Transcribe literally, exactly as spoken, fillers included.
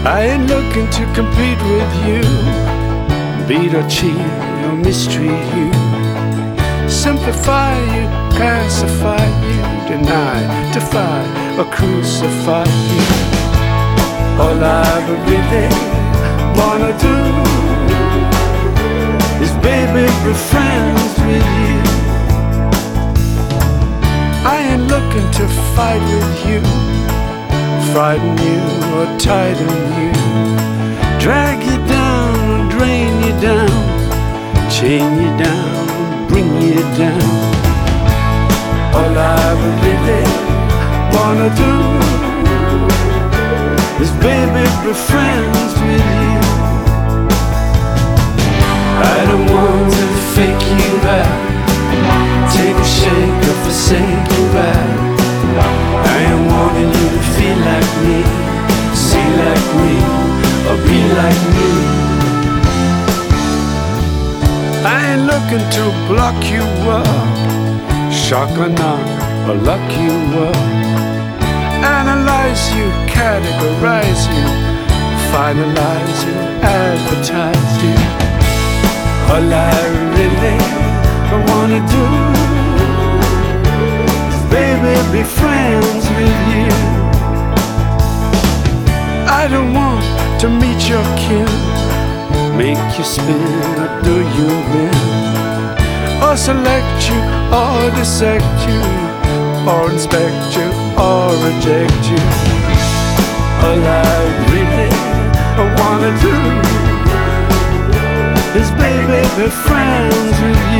I ain't looking to compete with you, beat or cheat or mistreat you, simplify you, pacify you, deny, defy or crucify you. All I really wanna do is, baby, be friends with you. I ain't looking to fight with you, frighten you or tighten you, drag you down or drain you down, chain you down, bring you down. All I really wanna do is, baby, be friends with you. I don't want to fake you out, take a shake or forsake you out. I am wanting you to feel like me, see like me, or be like me. I ain't looking to block you up, shock or not, or lock you up, analyze you, categorize you, finalize you, advertise you. All I really wanna do is, baby, be friends with you. I don't want to meet your kin, make you spin or do you win, or select you or dissect you, or inspect you or reject you. All I really wanna do is, baby, be friends with you.